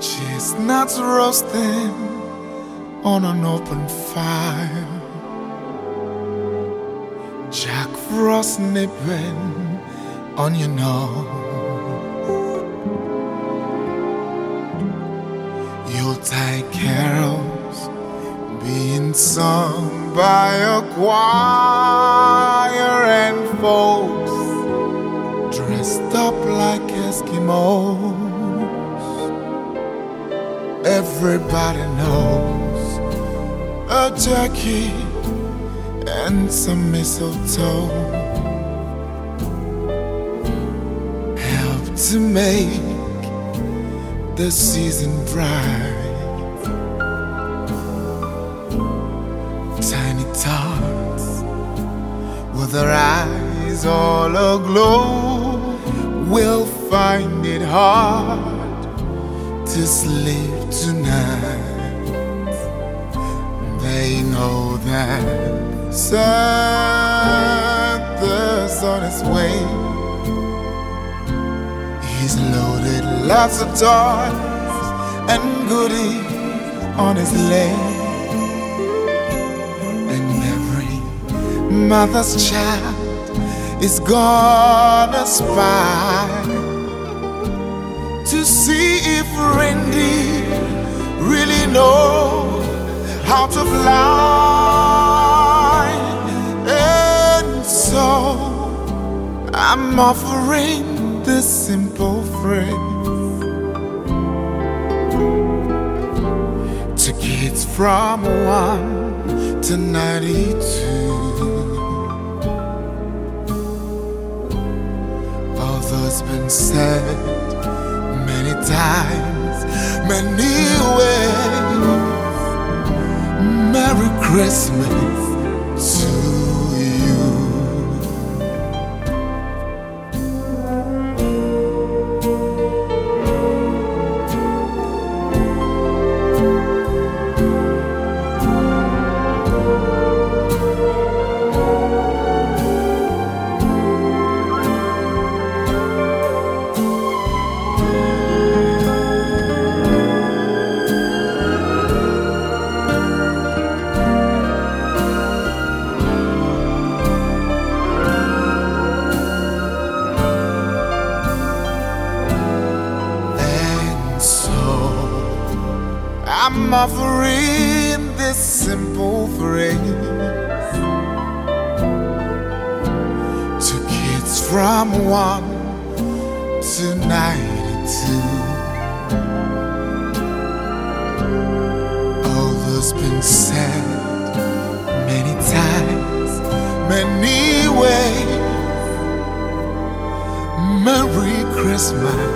Chestnuts roasting on an open fire, Jack Frost nipping on your nose. Yuletide carols being sung by a choir, and folks dressed up like Eskimos. Everybody knows a turkey and some mistletoe help to make the season bright. Tiny tots with their eyes all aglow will find it hard to sleep tonight. They know that Santa's on his way. He's loaded lots of toys and goodies on his sleigh, and every mother's child is gonna spy to see if reindeer really know how to fly. And so I'm offering this simple phrase to kids from 1 to 92. Although it's been said many times, many ways, Merry Christmas to you. I'm offering this simple phrase to kids from 1 to 92. Although it's been said many times, many ways, Merry Christmas,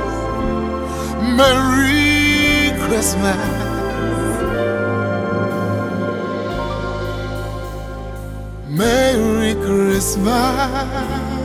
Merry Christmas, Merry Christmas.